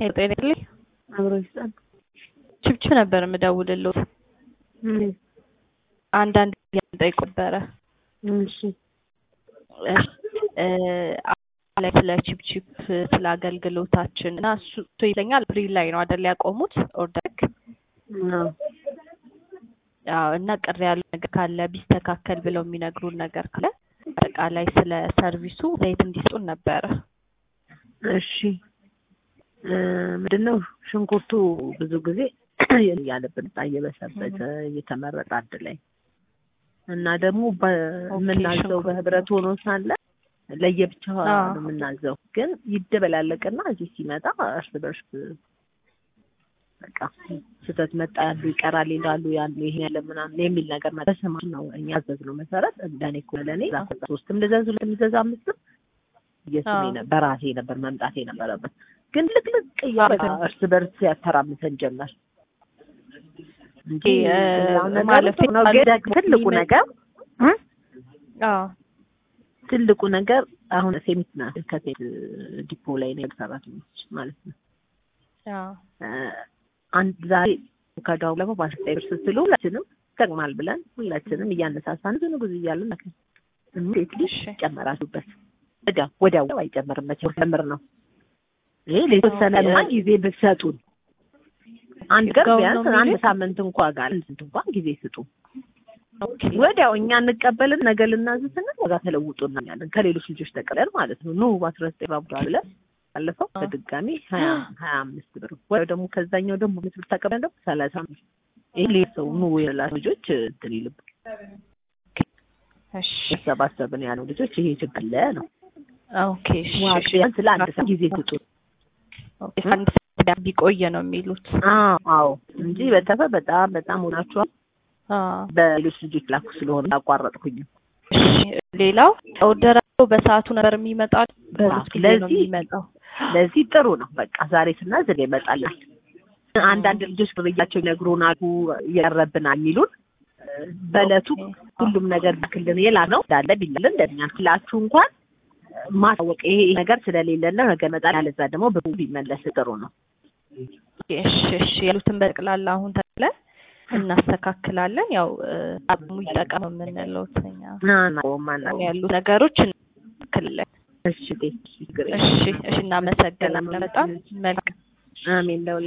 ጤናልኝ አብሮ ይስጣል። ችብች ነበር የምደውልልዎት። አንዳንድ ያንጠይቅ ነበረ። እሺ ስለ ችብችብ ስለ አገልግሎታችን እና እሱ ይለኛል። አፕሪል ላይ ነው አይደል ያቆሙት ኦርደር? አዎ። እና ቅር ያለው ነገር ካለ ቢስተካከል ብለው የሚነግሩን ነገር ካለ አጠቃላይ ስለ ሰርቪሱ ዘይት እንዲሰጡን ነበረ። እሺ ምንድነው ሽንኩርቱ ብዙ ጊዜ ያለብን እየበሰበሰ እየተመረጠ አንድ ላይ እና ደግሞ በመናዘው በህብረት ሆኖ ሳለ ለየብቻ ነው የምናዘው። ግን ይደበላለቅና እዚህ ሲመጣ እርስ በርስ በቃ ስህተት መጣ ያሉ ይቀራል ይላሉ ያሉ ይሄ ያለ ምናምን የሚል ነገር መተሰማ ነው። እኛ አዘዝነው መሰረት እንደኔ ኮለኔ ሶስትም ልዘዝ ሁለትም ልዘዝ አምስትም እየስሜ ነበር በራሴ ነበር መምጣት የነበረበት። ግን ልቅልቅ እያለ እርስ በርስ ያተራምሰን ጀመር እንጂ ማለት ነው። ትልቁ ነገር ትልቁ ነገር አሁን ሴሚትና ከሴት ዲፖ ላይ ነው ሰራተኞች ማለት ነው። አንድ ዛሬ ከዳው ለማ ባስጠይር ስትሉ ሁላችንም ተግማል ብለን ሁላችንም እያነሳሳን ብዙ ጉዝ እያልን ማለት እንዴት ልጅ ጨመራችሁበት ወዲያው አይጨምርም መቼም ተምር ነው። ይሄ ለተሰነማ ጊዜ ብትሰጡን አንድ ቀን ቢያንስ አንድ ሳምንት እንኳን ጋር እንኳን ጊዜ ስጡ። ወዲያው እኛ እንቀበልን ነገ ልናዝትና ዋጋ ተለውጡና ያለን ከሌሎች ልጆች ተቀበል ማለት ነው። ኑ ባትረስተ ባብራ ብለን አለፈው በድጋሚ 25 ብር ወይ ደግሞ ከዛኛው ደግሞ ምትል ተቀበል ደግሞ 30 ይሄ ለሰው ኑ የላቸው ልጆች እንትን ይልብ እሺ ሰባሰብን ያለው ልጆች ይሄ ችግር ነው። ኦኬ እሺ ስለአንድ ጊዜ ስጡ። ኦኬ አንድ ሰዓት ቢቆየ ነው የሚሉት። አዎ እንጂ በጣም ሆናችኋል። በሌሎች ልጆች ላኩ ስለሆነ አቋረጥኩኝ። ሌላው ኦርደራው በሰዓቱ ነበር የሚመጣው። ለዚህ ጥሩ ነው። በቃ ዛሬ ስናዝል ይመጣል። አንዳንድ ልጆች ብያቸው ይነግሩናል ያረብናል የሚሉን በለቱ ሁሉም ነገር በክልን የላነው እንዳለ ቢልልን እንደኛ ክላችሁ እንኳን ማሳወቅ ይሄ ነገር ስለሌለና ነገ መጣል ያለዛ ደግሞ በቡ ቢመለስ ጥሩ ነው። እሺ ያሉትን በቅላላ አሁን ተለ እናስተካክላለን። ያው አብሙ ይጠቀም የምንለው ተኛ ያሉ ነገሮች እንከለለ። እሺ እናመሰግናለን በጣም መልካም። አሜን።